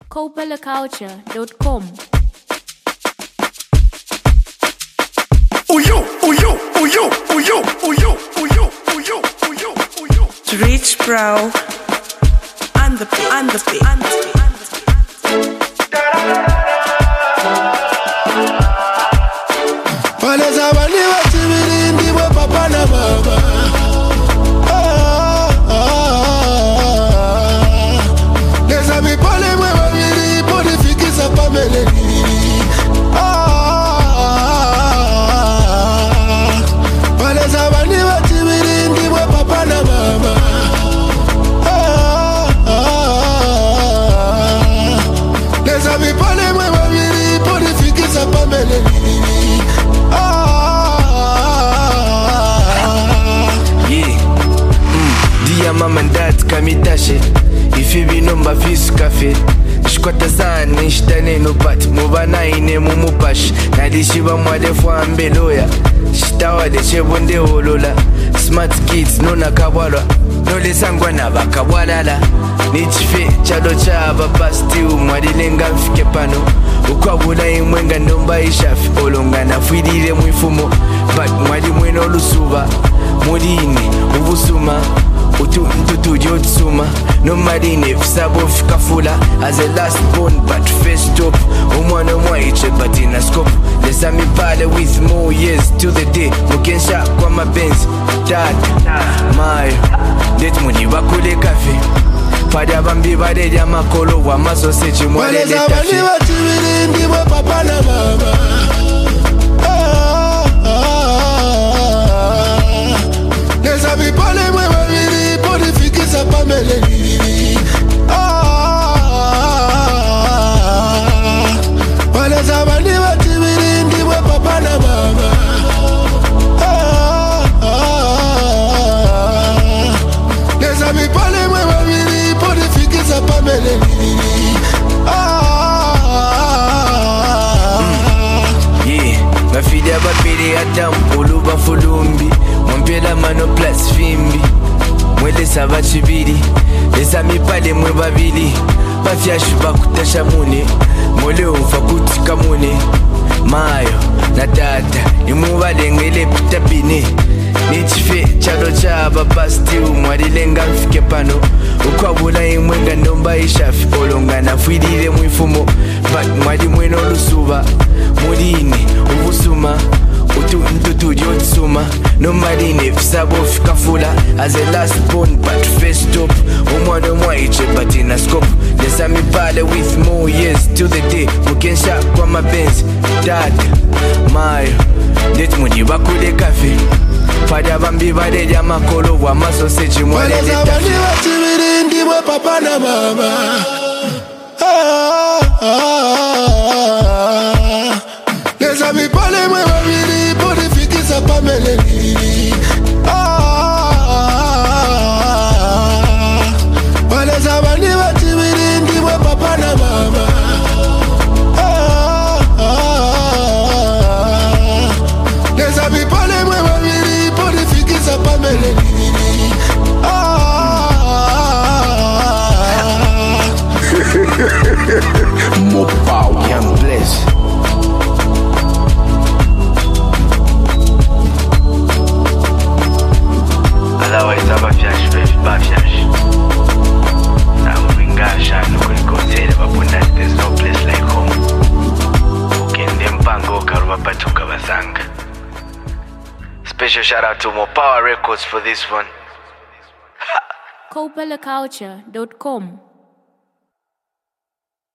Copelaculture.com. Rich bro and the Waneza baniwa tibiri ndiwe papa na mama. Neza mipole mwe wawili ponifikisa pameleni. Waneza baniwa tibiri ndiwe papa na mama. Neza mipole mwe wawili ponifikisa pameleni. Dia mama and dad kamitashe ifi binomba visu cafe shikwata sana ishtane no pat mubana ine mumupash nadishiba mwadefu ambeloya shitawa de chebonde olola smart kids nona kabwala nole sangwa na bakabwalala nichife chado chaba pasti umwadilenga mfike pano ukwabula imwenga ndomba ishafi olongana fwidile mwifumo but mwadi mweno lusuba mulini ubusuma utu jotsuma no marine fsabo fikafula as a last born but first top umwana mwaiche but in a scope lesa mi pale with more years to the day mukensha kwa mabenzi dad mayo det muni bakule kafe pada bambi badeja makolo wa masoseji mwale de tafi waneza baniwa tibiri ndiwe papa na mama. Neza mipole mwe wawili ponifikisa pameleni. Waneza baniwa tibiri ndiwe papa na mama. Neza mipole mwe wawili ponifikisa pameleni. Bafidi ababili adam uluba fulumbi mwampela mano plus fimbi mwelesa bachibili lesa mipale mwe babili bafyashu bakutasha mune mole umfa kutika mune mayo na tata imubalengele pitapine nichife chalo chaba pasti umwadilenga mfike pano ukwabula imwenga ndomba ishafi olongana fwidile mwifumo but mwadi mweno lusuba mulini ubusuma utu jotsuma no marine fsabo fikafula as a last born but first top umwana mwaiche but in a scope lesa mipale with more years to the day mukensha kwa mabenzi dad mayo det muni bakule kafe pada bambi badeja makolo wa masoseji mwale de tafi waneza baniwa tibiri ndiwe papa na mama. Neza mipole mwe wawili ponifikisa pameleni. Waneza baniwa tibiri ndiwe papa na mama. Neza mipole mwe wawili ponifikisa pameleni. Mopau Young Bless otherwise abafyashi befi bafyashi nakuringasha nukulikonsele babona there's no place like home ukende mpango karuba patuka basanga. Special shout out to Mopower Records for this one. Copelaculture.com.